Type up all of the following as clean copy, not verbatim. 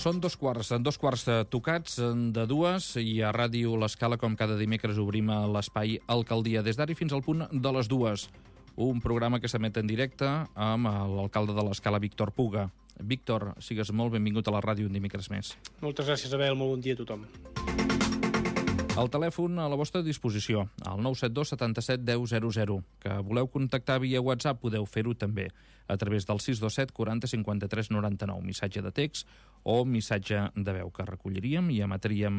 Són dos quarts tocats de dues, i a Ràdio L'Escala, com cada dimecres, obrim l'espai Alcaldia des d'ara fins al punt de les dues. Un programa que s'emet en directe amb l'alcalde de l'Escala, Víctor Puga. Víctor, sigues molt benvingut a la ràdio un dimecres més. Moltes gràcies, Abel. Molt bon dia a tothom. El telèfon a la vostra disposició, el 972 77 10 00. Que voleu contactar via WhatsApp, podeu fer-ho també a través del 627 40 53 99, missatge de text o missatge de veu, que recolliríem i emetríem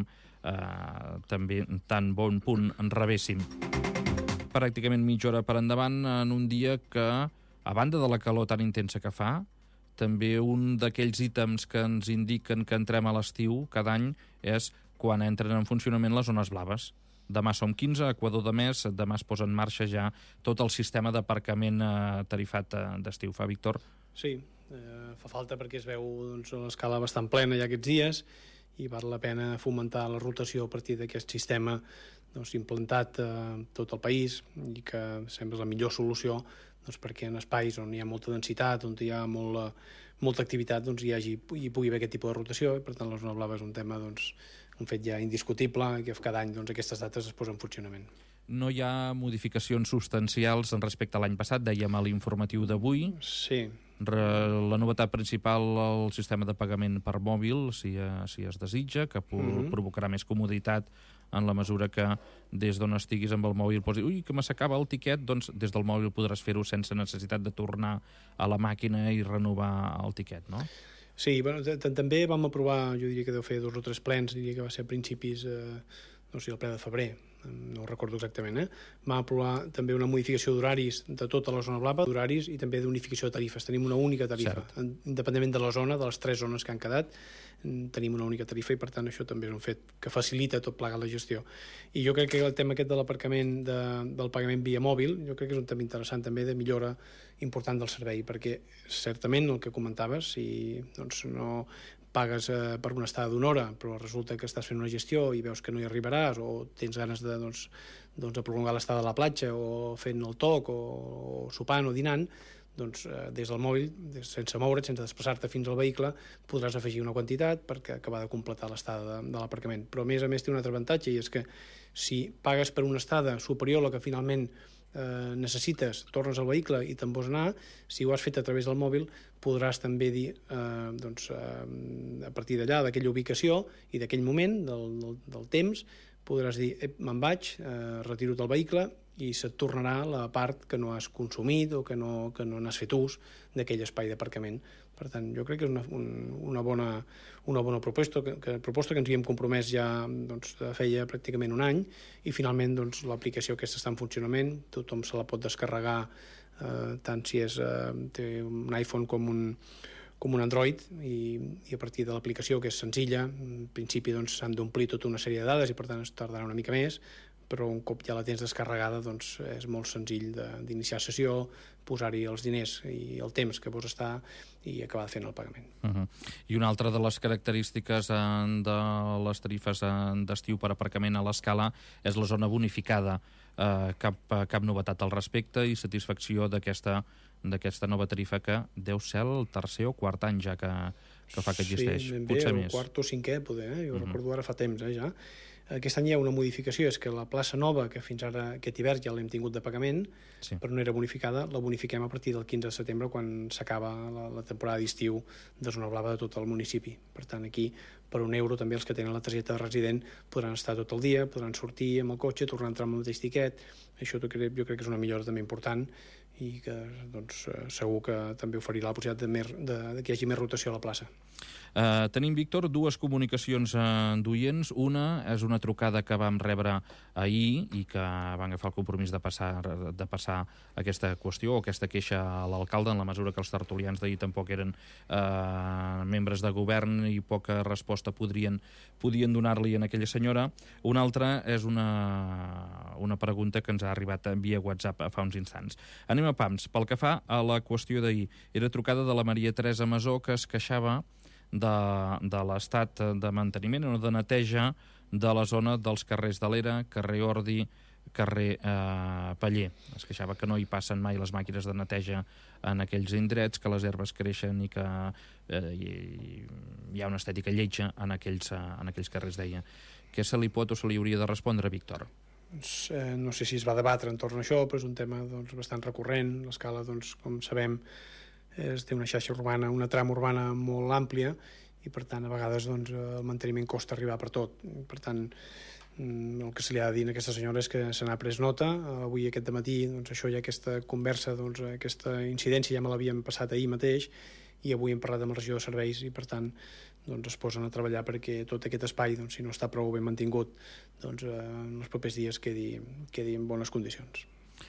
també tan bon punt en rebéssim. Pràcticament mitja hora per endavant en un dia que, a banda de la calor tan intensa que fa, també un d'aquells ítems que ens indiquen que entrem a l'estiu cada any és quan entren en funcionament les zones blaves. Demà som 15, Equador de mes, demà es posa en marxa ja tot el sistema d'aparcament tarifat d'estiu. Fa, Víctor? Sí, fa falta perquè es veu l'escala bastant plena ja aquests dies i val la pena fomentar la rotació a partir d'aquest sistema implantat a tot el país i que sembla la millor solució perquè en espais on hi ha molta densitat, on hi ha molta activitat, hi pugui haver aquest tipus de rotació, i per tant la zona blava és un tema, un fet ja indiscutible, i que cada any aquestes dates es posen en funcionament. No hi ha modificacions substancials respecte a l'any passat, dèiem a l'informatiu d'avui. Sí. La novetat principal, el sistema de pagament per mòbil, si es desitja, que provocarà més comoditat en la mesura que des d'on estiguis amb el mòbil posi, que m'assacava el tiquet, doncs des del mòbil podràs fer-ho sense necessitat de tornar a la màquina i renovar el tiquet, no? Sí, també vam aprovar, jo diria que deu fer 2 o 3 plens, diria que va ser a principis, el ple de febrer, no ho recordo exactament, vam aprovar també una modificació d'horaris de tota la zona blava, d'horaris i també d'unificació de tarifes. Tenim una única tarifa, independentment de la zona, de les 3 zones que han quedat, tenim una única tarifa i per tant això també és un fet que facilita tot plegat la gestió. I jo crec que el tema aquest de l'aparcament del pagament via mòbil, jo crec que és un tema interessant també de millora important del servei, perquè certament el que comentaves, si no pagues per una estada d'1 hora, però resulta que estàs fent una gestió i veus que no hi arribaràs o tens ganes de prolongar l'estada a la platja o fent el toc o sopant o dinant, des del mòbil, sense moure't, sense desplaçar-te fins al vehicle, podràs afegir una quantitat per acabar de completar l'estada de l'aparcament. Però a més té un altre avantatge, i és que si pagues per una estada superior a la que finalment necessites, tornes al vehicle i te'n vols anar, si ho has fet a través del mòbil podràs també dir a partir d'allà, d'aquella ubicació i d'aquell moment del temps, podràs dir me'n vaig, retiro del vehicle i se't tornarà la part que no has consumit o que no n'has fet ús d'aquell espai d'aparcament. Per tant, jo crec que és una bona proposta que ens hi hem compromès ja feia pràcticament un any, i finalment l'aplicació aquesta està en funcionament, tothom se la pot descarregar, tant si té un iPhone com un Android, i a partir de l'aplicació, que és senzilla, en principi s'han d'omplir tota una sèrie de dades i per tant es tardarà una mica més, però un cop ja la tens descarregada és molt senzill d'iniciar sessió, posar-hi els diners i el temps que vols estar i acabar fent el pagament. I una altra de les característiques de les tarifes d'estiu per aparcament a l'Escala és la zona bonificada. Cap novetat al respecte i satisfacció d'aquesta nova tarifa, que deu ser el tercer o quart any ja que fa que existeix. Sí, ben bé, el quart o cinquè poder, jo recordo ara fa temps ja. Aquest any hi ha una modificació, és que la plaça nova, que fins ara aquest hivern ja l'hem tingut de pagament, però no era bonificada, la bonifiquem a partir del 15 de setembre, quan s'acaba la temporada d'estiu de zona blava de tot el municipi. Per tant, aquí, per €1, també els que tenen la targeta de resident podran estar tot el dia, podran sortir amb el cotxe, tornar a entrar amb el mateix tiquet. Això jo crec que és una millora també important i que segur que també oferirà la possibilitat que hi hagi més rotació a la plaça. Tenim, Víctor, 2 comunicacions d'oients. Una és una trucada que vam rebre ahir i que van agafar el compromís de passar aquesta qüestió o aquesta queixa a l'alcalde, en la mesura que els tertulians d'ahir tampoc eren membres de govern i poca resposta podien donar-li a aquella senyora. Una altra és una pregunta que ens ha arribat via WhatsApp fa uns instants. Anem a pams. Pel que fa a la qüestió d'ahir, era trucada de la Maria Teresa Masó, que es queixava de l'estat de manteniment o de neteja de la zona dels carrers de l'Era, carrer Ordi, carrer Paller. Es queixava que no hi passen mai les màquines de neteja en aquells indrets, que les herbes creixen i que hi ha una estètica lletja en aquells carrers, deia. Què se li pot o se li hauria de respondre, Víctor? No sé si es va debatre entorn a això, però és un tema bastant recurrent. L'Escala, com sabem, té una xarxa urbana, una trama urbana molt àmplia, i per tant a vegades el manteniment costa arribar per tot. Per tant, el que se li ha de dir a aquesta senyora és que se n'ha pres nota. Avui, aquest dematí, això ja, aquesta conversa, aquesta incidència ja me l'havíem passat ahir mateix, i avui hem parlat amb el regidor de serveis, i per tant es posen a treballar perquè tot aquest espai, si no està prou ben mantingut, en els propers dies quedi en bones condicions.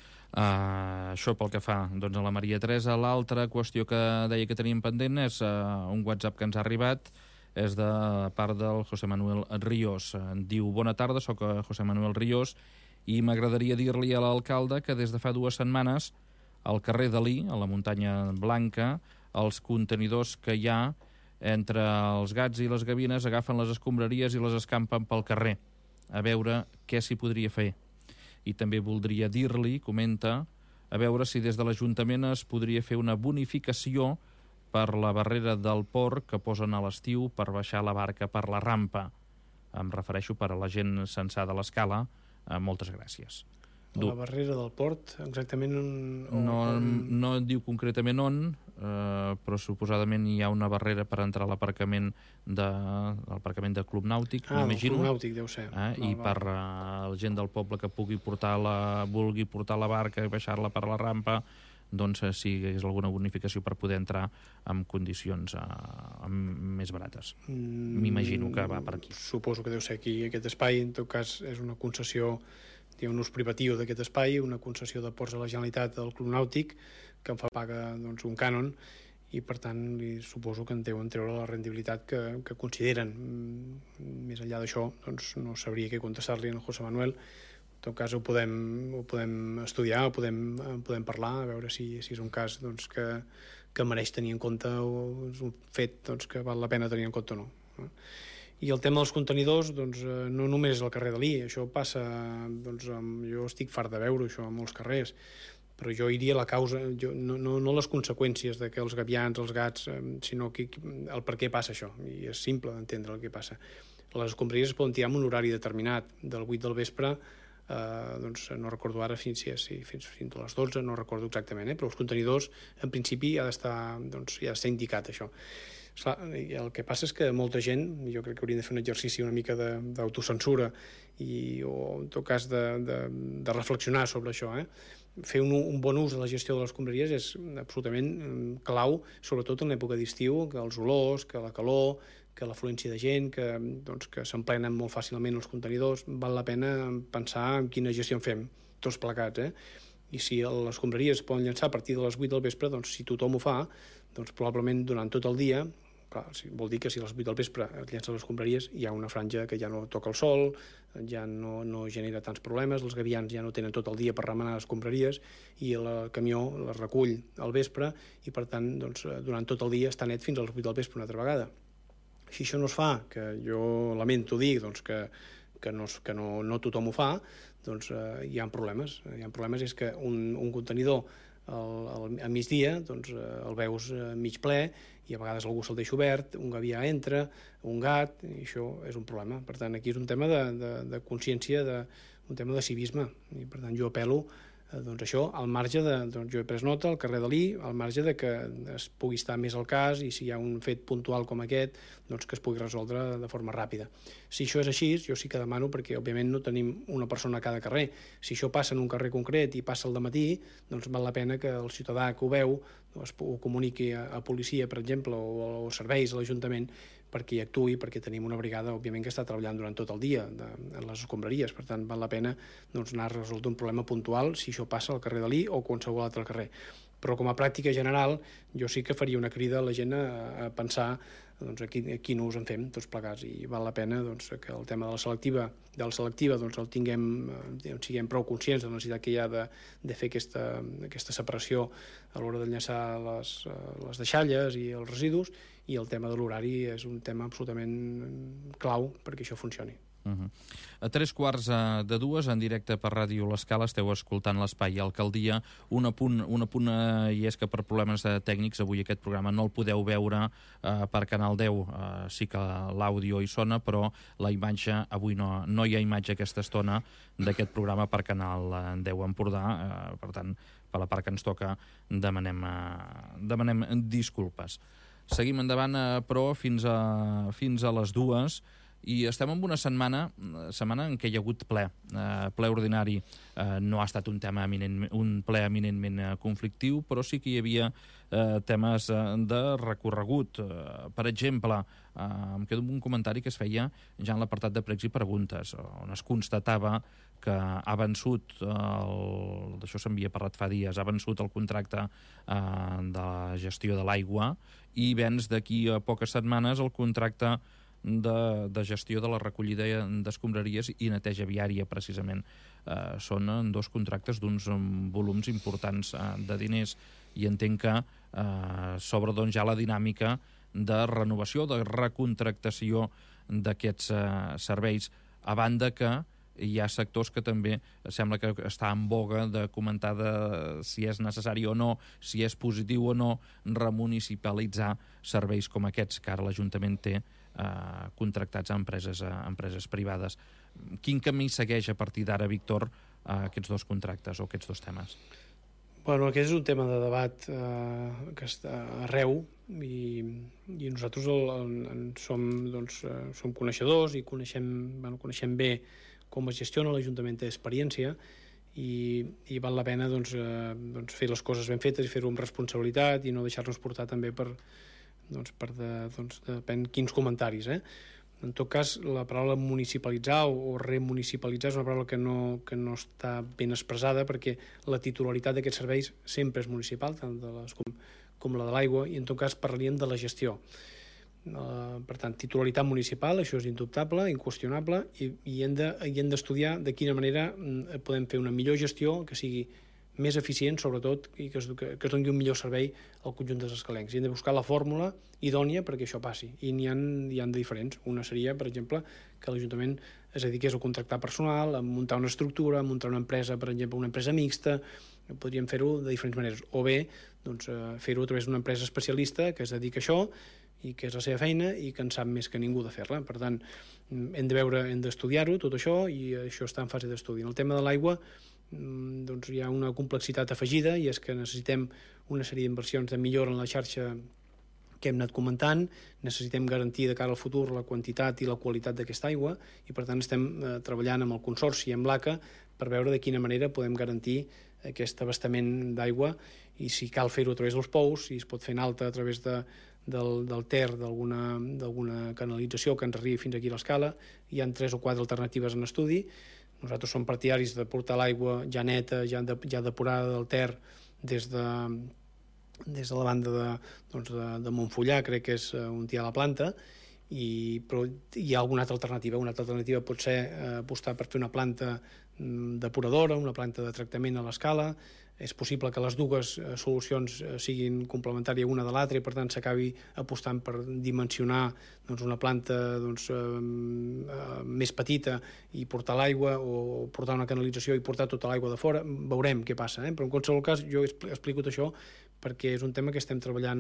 Això pel que fa a la Maria Teresa. L'altra qüestió que deia que teníem pendent és un WhatsApp que ens ha arribat, és de part del José Manuel Ríos. Diu: bona tarda, soc José Manuel Ríos i m'agradaria dir-li a l'alcalde que des de fa 2 setmanes al carrer Dalí, a la Muntanya Blanca, els contenidors que hi ha entre els gats i les gavines agafen les escombraries i les escampen pel carrer. A veure què s'hi podria fer. I també voldria dir-li, comenta, a veure si des de l'Ajuntament es podria fer una bonificació per la barrera del port que posen a l'estiu per baixar la barca per la rampa. Em refereixo per a la gent censada a l'Escala. Moltes gràcies. La barrera del port, exactament no diu concretament on, però suposadament hi ha una barrera per entrar a l'aparcament del Club Nàutic, m'imagino. Club Nàutic deu ser. I per la gent del poble que vulgui portar la barca i baixar-la per la rampa, doncs si hi hagués alguna bonificació per poder entrar en condicions més barates. M'imagino que va per aquí. Suposo que deu ser aquí aquest espai. En tot cas, és una concessió, un ús privatiu d'aquest espai, una concessió de ports a la Generalitat del Club Nàutic, que en fa paga un cànon, i per tant suposo que en deuen treure la rendibilitat que consideren. Més enllà d'això, no sabria què contestar-li al José Manuel. En tot cas ho podem estudiar, ho podem parlar, a veure si és un cas que mereix tenir en compte, o és un fet que val la pena tenir en compte o no. I el tema dels contenidors, no només al carrer Dalí, això passa, jo estic fart de veure això a molts carrers, però jo iria a la causa, no les conseqüències de que els gavians, els gats, sinó el per què passa això, i és simple d'entendre el que passa. Les escombraries es poden tirar en un horari determinat, del 8 del vespre, no recordo ara fins a les 12, no recordo exactament, però els contenidors, en principi, ja ha d'estar indicat això. El que passa és que molta gent, jo crec que hauríem de fer un exercici una mica d'autocensura o en tot cas de reflexionar sobre això. Fer un bon ús de la gestió de les escombraries és absolutament clau, sobretot en l'època d'estiu, que els olors, que la calor, que l'afluència de gent, que s'emplenen molt fàcilment els contenidors. Val la pena pensar en quina gestió en fem, tots plegats. I si les escombraries es poden llançar a partir de les 8 del vespre, si tothom ho fa, probablement durant tot el dia, clar, vol dir que si a les 8 del vespre es llencen les escombraries, hi ha una franja que ja no toca el sol, ja no genera tants problemes, els gavians ja no tenen tot el dia per remenar les escombraries, i el camió les recull al vespre, i per tant durant tot el dia està net fins a les 8 del vespre una altra vegada. Si això no es fa, que jo lamento dir que no tothom ho fa, hi ha problemes. Hi ha problemes, és que un contenidor a migdia el veus mig ple i a vegades algú se'l deixa obert, un gavià entra, un gat, i això és un problema. Per tant, aquí és un tema de consciència, un tema de civisme, i per tant jo apel·lo això, al marge jo he pres nota al carrer Dalí, al marge de que es pugui estar més al cas, i si hi ha un fet puntual com aquest, que es pugui resoldre de forma ràpida. Si això és així, jo sí que demano, perquè òbviament no tenim una persona a cada carrer. Si això passa en un carrer concret i passa al dematí, val la pena que el ciutadà que ho veu ho comuniqui a policia, per exemple, o serveis a l'Ajuntament, perquè hi actuï, perquè tenim una brigada, òbviament, que està treballant durant tot el dia en les escombraries. Per tant, val la pena anar a resoldre un problema puntual si això passa al carrer Dalí o qualsevol altre carrer. Però com a pràctica general, jo sí que faria una crida a la gent a pensar quin ús en fem tots plegats, i val la pena que el tema de la selectiva el siguem prou conscients de la necessitat que hi ha de fer aquesta separació a l'hora de llançar les deixalles i els residus, i el tema de l'horari és un tema absolutament clau perquè això funcioni. A 3:15 en directe per Ràdio L'Escala esteu escoltant l'Espai Alcaldia. Un apunt i és que per problemes tècnics avui aquest programa no el podeu veure per Canal 10. Sí que l'àudio hi sona, però la imatge, avui no hi ha imatge aquesta estona d'aquest programa per Canal 10 Empordà. Per tant, per la part que ens toca demanem disculpes. Seguim endavant, però, fins a les 2, i estem en una setmana en què hi ha hagut ple ordinari. No ha estat un ple eminentment conflictiu, però sí que hi havia temes de recorregut. Per exemple, em quedo amb un comentari que es feia ja en l'apartat de pregs i preguntes, on es constatava que ha vençut, d'això s'havia parlat fa dies, ha vençut el contracte de la gestió de l'aigua i vens d'aquí a poques setmanes el contracte de gestió de la recollida d'escombraries i neteja viària, precisament. Són dos contractes d'uns volums importants de diners i entenc que s'obre doncs ja la dinàmica de renovació, de recontractació d'aquests serveis, a banda que hi ha sectors que també sembla que està en boga de comentar si és necessari o no, si és positiu o no remunicipalitzar serveis com aquests que ara l'Ajuntament té contractats a empreses privades. Quin camí segueix a partir d'ara, Víctor, aquests dos contractes o aquests dos temes? Bueno, aquest és un tema de debat que està arreu i nosaltres som coneixedors i coneixem bé com es gestiona. L'Ajuntament té experiència i val la pena fer les coses ben fetes i fer-ho amb responsabilitat i no deixar-nos portar també per depèn quins comentaris. En tot cas, la paraula municipalitzar o remunicipalitzar és una paraula que no està ben expressada, perquè la titularitat d'aquests serveis sempre és municipal, tant de les com la de l'aigua, i en tot cas parlaríem de la gestió. Per tant, titularitat municipal, això és indubtable, inqüestionable, i hem d'estudiar de quina manera podem fer una millor gestió que sigui més eficient, sobretot, i que es doni un millor servei al conjunt dels escalencs. I hem de buscar la fórmula idònia perquè això passi. I n'hi ha de diferents. Una seria, per exemple, que l'Ajuntament es dediqués a contractar personal, a muntar una estructura, a muntar una empresa, per exemple, una empresa mixta. Podríem fer-ho de diferents maneres. O bé, fer-ho a través d'una empresa especialista que es dedica a això i que és la seva feina i que en sap més que ningú de fer-la. Per tant, hem d'estudiar-ho, tot això, i això està en fase d'estudi. En el tema de l'aigua, hi ha una complexitat afegida, i és que necessitem una sèrie d'inversions de millora en la xarxa que hem anat comentant. Necessitem garantir de cara al futur la quantitat i la qualitat d'aquesta aigua, i per tant estem treballant amb el Consorci i amb l'ACA per veure de quina manera podem garantir aquest abastament d'aigua, i si cal fer-ho a través dels pous, si es pot fer en alta a través del Ter, d'alguna canalització que ens arribi fins aquí a l'Escala. Hi ha 3 o 4 alternatives en estudi. Nosaltres som partidaris de portar l'aigua ja neta, ja depurada del Ter des de la banda de Montfullà, crec que és on hi ha la planta, però hi ha alguna altra alternativa. Una altra alternativa pot ser apostar per fer una planta depuradora, una planta de tractament a l'Escala. És possible que les dues solucions siguin complementàries una de l'altra i per tant s'acabi apostant per dimensionar una planta més petita i portar l'aigua, o portar una canalització i portar tota l'aigua de fora. Veurem què passa, però en qualsevol cas jo explico tot això perquè és un tema que estem treballant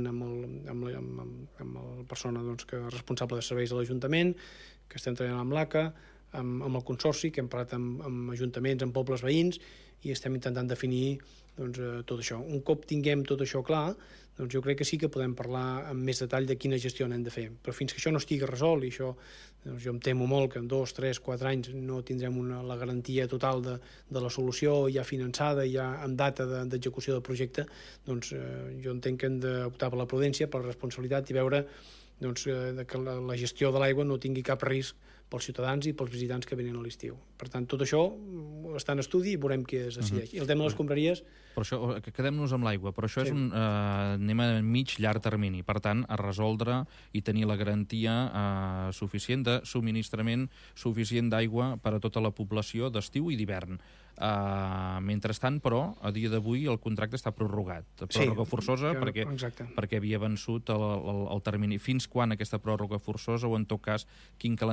amb la persona que és responsable de serveis de l'Ajuntament, que estem treballant amb l'ACA, amb el Consorci, que hem parlat amb ajuntaments, amb pobles veïns, i estem intentant definir tot això. Un cop tinguem tot això clar, jo crec que sí que podem parlar amb més detall de quina gestió n'hem de fer. Però fins que això no estigui resolt, i això jo em temo molt que en 2, 3, 4 anys no tindrem la garantia total de la solució ja finançada, ja amb data d'execució del projecte, jo entenc que hem d'optar per la prudència, per la responsabilitat, i veure que la gestió de l'aigua no tingui cap risc pels ciutadans i pels visitants que venen a l'estiu. Per tant, tot això està en estudi i veurem què es decideix. I el tema de les escombraries... Per això, quedem-nos amb l'aigua, però això és anem a mig-llarg termini. Per tant, a resoldre i tenir la garantia suficient de subministrament suficient d'aigua per a tota la població d'estiu i d'hivern. Mentrestant, però, a dia d'avui el contracte està prorrogat. Pròrroga forçosa perquè havia vençut el termini. Fins quan aquesta pròrroga forçosa, o en tot cas quin calendari segueix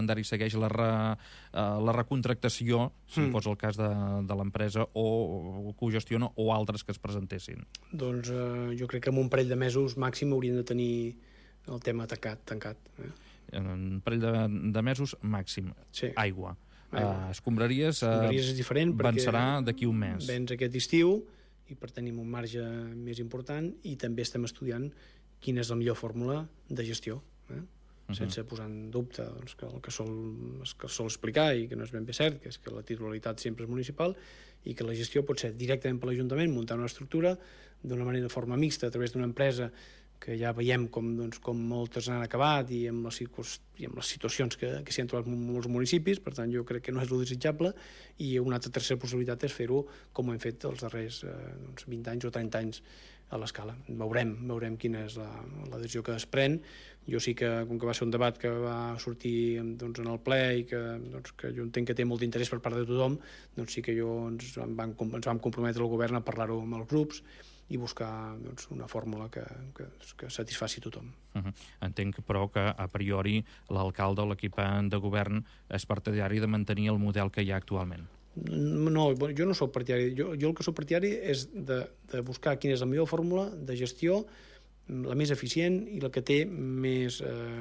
segueix la recontractació, si fos el cas de l'empresa, o que ho gestiona, o altres que es presentessin? Doncs jo crec que en un parell de mesos màxim hauríem de tenir el tema tancat. En un parell de mesos màxim. Sí. Aigua. Escombraries és diferent vencerà d'aquí un mes. Vens aquest estiu i per tenir un marge més important, i també estem estudiant quina és la millor fórmula de gestió, sense posar en dubte doncs, que el que sol explicar, i que no és ben bé cert, que és que la titularitat sempre és municipal i que la gestió pot ser directament per l'Ajuntament, muntar una estructura d'una manera de forma mixta a través d'una empresa que ja veiem com moltes han acabat, i amb les situacions que s'hi han trobat molts municipis. Per tant, jo crec que no és el desitjable, i una altra tercera possibilitat és fer-ho com ho hem fet els darrers 20 anys o 30 anys a l'escala. Veurem quina és la decisió que es pren. Jo sí que, com que va ser un debat que va sortir en el ple i que jo entenc que té molt d'interès per part de tothom, doncs sí que ens vam comprometre al govern a parlar-ho amb els grups i buscar una fórmula que satisfaci tothom. Entenc, però, que a priori l'alcalde o l'equip de govern és partidari de mantenir el model que hi ha actualment. No, jo no soc partidari. Jo el que soc partidari és de buscar quina és la millor fórmula de gestió, la més eficient i la que té més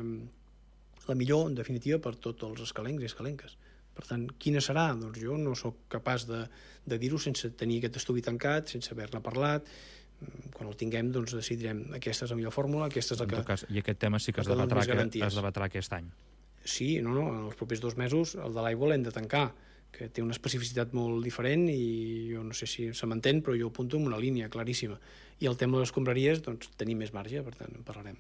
la millor, en definitiva, per tots els escalencs i escalenques. Per tant, quina serà? Doncs jo no sóc capaç de dir-ho sense tenir aquest estudi tancat, sense haver-ne parlat. Quan el tinguem, doncs decidirem aquesta és la millor fórmula, aquesta és la que... En tot cas, i aquest tema sí que es debatrà aquest any. Sí, en els propers 2 mesos el de l'aigua l'hem de tancar, que té una especificitat molt diferent, i jo no sé si se m'entén, però jo apunto en una línia claríssima. I el tema de les escombraries, doncs tenim més marge, per tant en parlarem.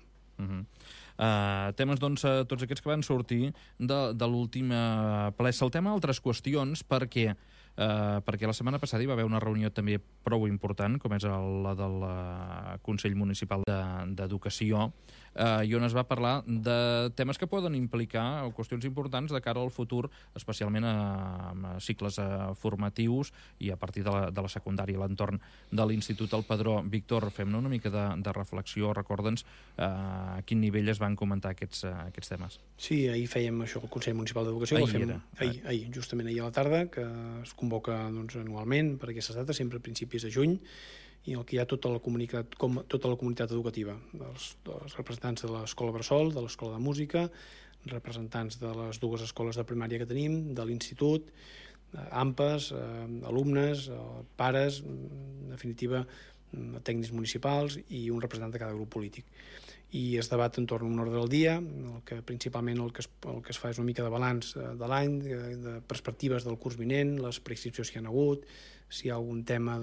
Temes, doncs, tots aquests que van sortir de l'últim ple. Saltem a altres qüestions perquè la setmana passada hi va haver una reunió també prou important, com és la del Consell Municipal d'Educació, i on es va parlar de temes que poden implicar qüestions importants de cara al futur, especialment a cicles formatius i a partir de la secundària, a l'entorn de l'Institut El Padró. Víctor, fem-ne una mica de reflexió, recorda'ns a quin nivell es van comentar aquests temes. Sí, ahir fèiem això al Consell Municipal d'Educació. Justament ahir a la tarda, que es convoca anualment per aquestes dates, sempre a principis de juny, i el que hi ha tota la comunitat educativa, els representants de l'Escola Bressol, de l'Escola de Música, representants de les 2 escoles de primària que tenim, de l'Institut, AMPAs, alumnes, pares, en definitiva, tècnics municipals i un representant de cada grup polític. I es debat entorn a un ordre del dia, que principalment el que es fa és una mica de balanç de l'any, de perspectives del curs vinent, les preinscripcions que hi ha hagut, si hi ha algun tema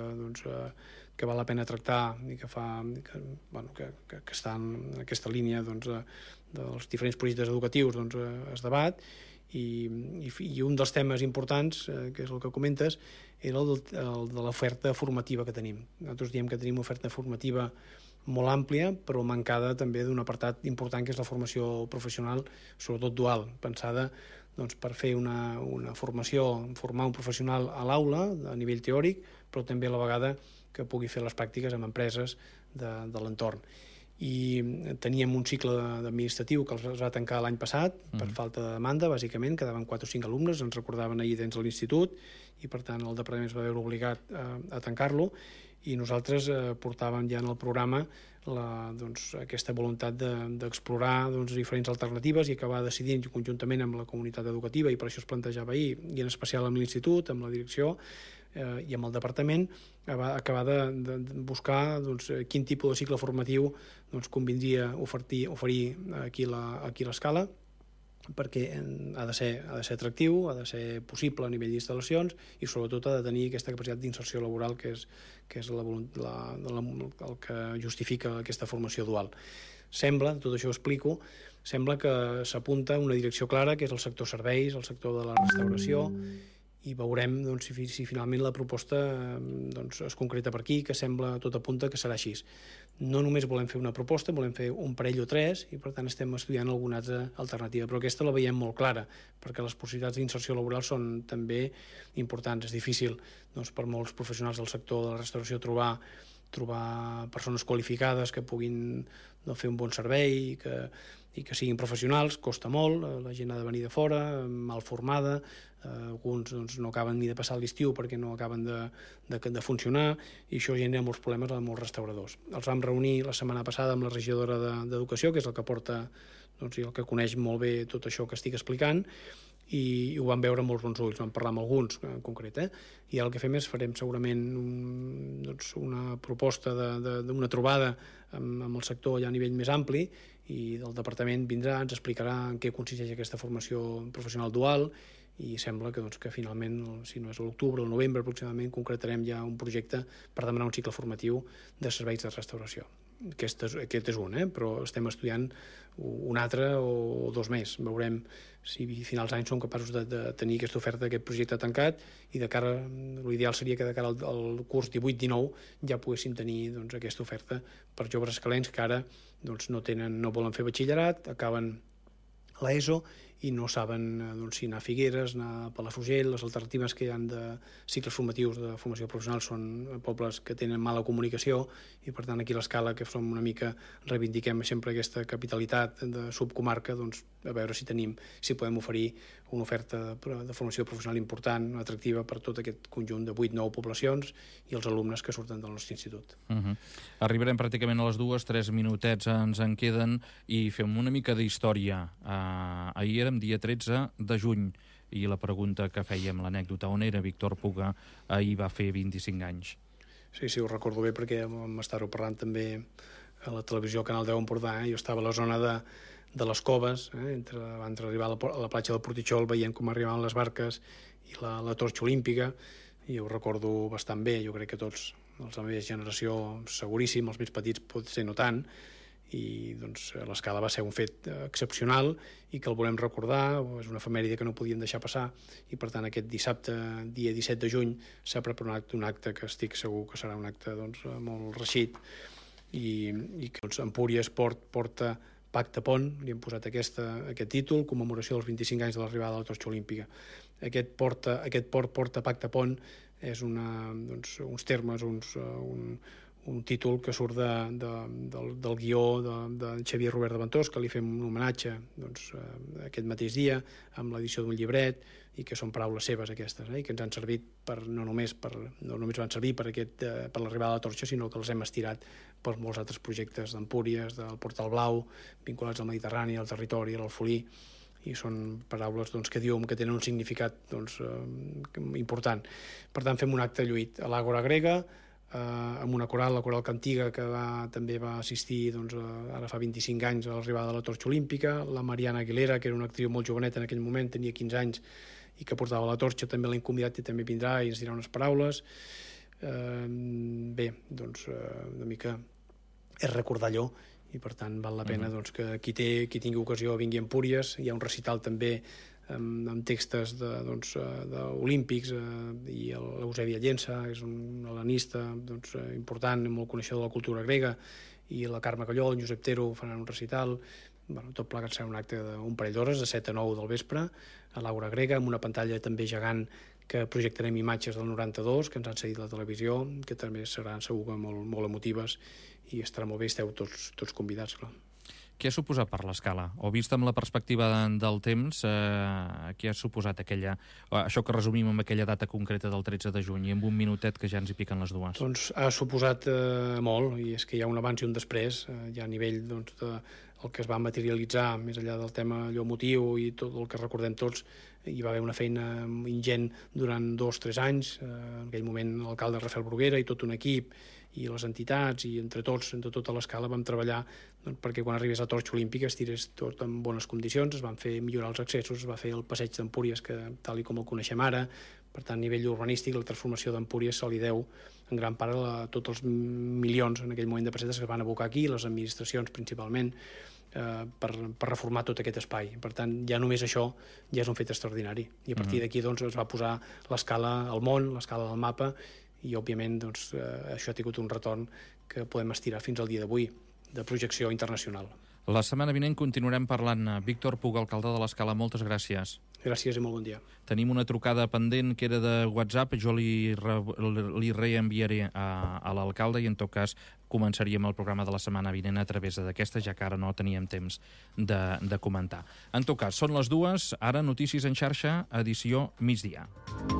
que val la pena tractar i que està en aquesta línia dels diferents projectes educatius, es debat. I un dels temes importants, que és el que comentes, era el de l'oferta formativa que tenim. Nosaltres diem que tenim una oferta formativa molt àmplia, però mancada també d'un apartat important, que és la formació professional, sobretot dual, pensada per fer una formació, formar un professional a l'aula a nivell teòric, però també a la vegada que pugui fer les pràctiques amb empreses de l'entorn. I teníem un cicle administratiu que es va tancar l'any passat per falta de demanda, bàsicament, quedaven 4 o 5 alumnes, ens recordaven ahir dins de l'institut, i per tant el departament es va veure obligat a tancar-lo, i nosaltres portàvem ja en el programa aquesta voluntat d'explorar diferents alternatives i acabar decidint conjuntament amb la comunitat educativa, i per això es plantejava ahir, i en especial amb l'institut, amb la direcció i amb el departament, acabar de buscar quin tipus de cicle formatiu convindria oferir aquí a l'Escala, perquè ha de ser atractiu, ha de ser possible a nivell d'instal·lacions, i sobretot ha de tenir aquesta capacitat d'inserció laboral, que és el que justifica aquesta formació dual. Tot això ho explico, sembla que s'apunta una direcció clara, que és el sector serveis, el sector de la restauració, i veurem si finalment la proposta es concreta per aquí, que sembla, tot apunta que serà així. No només volem fer una proposta, volem fer un parell o 3, i per tant estem estudiant alguna altra alternativa, però aquesta la veiem molt clara, perquè les possibilitats d'inserció laboral són també importants. És difícil per molts professionals del sector de la restauració trobar persones qualificades que puguin fer un bon servei i que siguin professionals, costa molt, la gent ha de venir de fora, mal formada, alguns doncs, no acaben ni de passar l'estiu perquè no acaben de funcionar, i això genera molts problemes a molts restauradors. Els vam reunir la setmana passada amb la regidora d'Educació, que és el que porta doncs, i el que coneix molt bé tot això que estic explicant, i ho vam veure amb molts bons ulls, vam parlar amb alguns en concret, i el que fem és farem segurament una proposta d'una trobada amb el sector ja a nivell més ampli, i el departament vindrà, ens explicarà en què consisteix aquesta formació professional dual, i sembla que finalment, si no és a l'octubre o al novembre aproximadament, concretarem ja un projecte per demanar un cicle formatiu de serveis de restauració. Aquest és un, però estem estudiant un altre o dos més. Veurem si a finals d'any som capaços de tenir aquesta oferta, aquest projecte tancat, i de cara, l'ideal seria que de cara al curs 18-19 ja poguéssim tenir aquesta oferta per joves escalencs que ara no volen fer batxillerat, acaben l'ESO i no saben si anar a Figueres, anar a Palafrugell. Les alternatives que hi ha de cicles formatius de formació professional són pobles que tenen mala comunicació, i per tant aquí a l'Escala, que som una mica, reivindiquem sempre aquesta capitalitat de subcomarca, a veure si podem oferir una oferta de formació professional important, atractiva per tot aquest conjunt de 8-9 poblacions i els alumnes que surten del nostre institut. Arribarem pràcticament a les 2, 3 minutets ens en queden, i fem una mica d'història. Ahir érem dia 13 de juny, i la pregunta que fèiem, l'anècdota, on era Víctor Puga? Ahir va fer 25 anys. Sí, ho recordo bé perquè vam estar-ho parlant també a la televisió Canal 10 Empordà. Jo estava a la zona de les Coves, abans d'arribar a la platja del Portitxol, veient com arribaven les barques i la torxa olímpica, i ho recordo bastant bé. Jo crec que tots, els de la meva generació, seguríssim, els més petits potser no tant, i l'Escala va ser un fet excepcional i que el volem recordar, és una efemèride que no podíem deixar passar, i per tant aquest dissabte, dia 17 de juny, s'ha preparat un acte que estic segur que serà un acte molt reeixit, i que Empúries porta Pacte Pont, li hem posat aquest títol, commemoració dels 25 anys de l'arribada de la torxa olímpica. Aquest port porta Pacte Pont és uns termes, un títol que surt del guió de Xavier Robert de Ventós, que li fem un homenatge aquest mateix dia, amb l'edició d'un llibret, i que són paraules seves aquestes, i que ens han servit no només van servir per l'arribada de la torxa, sinó que els hem estirat per molts altres projectes d'Empúries, del Portal Blau, vinculats al Mediterrani, al territori, a l'Alfolí, i són paraules que diuen que tenen un significat important. Per tant, fem un acte lluït a l'Àgora Grega, amb una coral, la Coral Cantiga, que també va assistir ara fa 25 anys a l'arribada de la torxa olímpica, la Mariana Aguilera, que era una actriu molt joveneta en aquell moment, tenia 15 anys i que portava la torxa, també l'hem convidat i també vindrà i ens dirà unes paraules. Bé, una mica és recordar allò, i per tant val la pena que qui tingui ocasió vingui a Empúries. Hi ha un recital també amb textos olímpics, i l'Eusebi Llença és un hel·lenista important, molt coneixedor de la cultura grega, i la Carme Calló, el Josep Tero faran un recital. Tot plegat serà un acte d'un parell d'hores, de 7 a 9 del vespre, a l'Àgora Grega, amb una pantalla també gegant que projectarem imatges del 92 que ens han cedit la televisió, que també seran segur molt, molt emotives, i estarà molt bé, esteu tots convidats, clar. Què ha suposat per l'Escala? O vist amb la perspectiva del temps, què ha suposat això que resumim amb aquella data concreta del 13 de juny, i amb un minutet que ja ens hi piquen les dues? Ha suposat molt, i és que hi ha un abans i un després, ja a nivell del que es va materialitzar, més enllà del tema allò emotiu i tot el que recordem tots. Hi va haver una feina ingent durant 2-3 anys, en aquell moment l'alcalde Rafael Bruguera i tot un equip, i les entitats, i entre tota l'Escala vam treballar perquè quan arribés la torxa olímpica estirés tot en bones condicions. Es van fer millorar els accessos, es va fer el passeig d'Empúries, que tal com el coneixem ara. Per tant, a nivell urbanístic, la transformació d'Empúries se li deu en gran part a tots els milions en aquell moment de pessetes que es van abocar aquí, les administracions principalment, per reformar tot aquest espai. Per tant, ja només això ja és un fet extraordinari, i a partir d'aquí es va posar l'Escala al món, l'Escala del mapa, i òbviament això ha tingut un retorn que podem estirar fins al dia d'avui, de projecció internacional. La setmana vinent continuarem parlant. Víctor Puga, alcalde de l'Escala, moltes gràcies. Gràcies i molt bon dia. Tenim una trucada pendent que era de WhatsApp, jo li reenviaré a l'alcalde i en tot cas començaríem el programa de la setmana vinent a través d'aquesta, ja que ara no teníem temps de comentar. En tot cas, són les 2, ara Notícies en xarxa, edició migdia.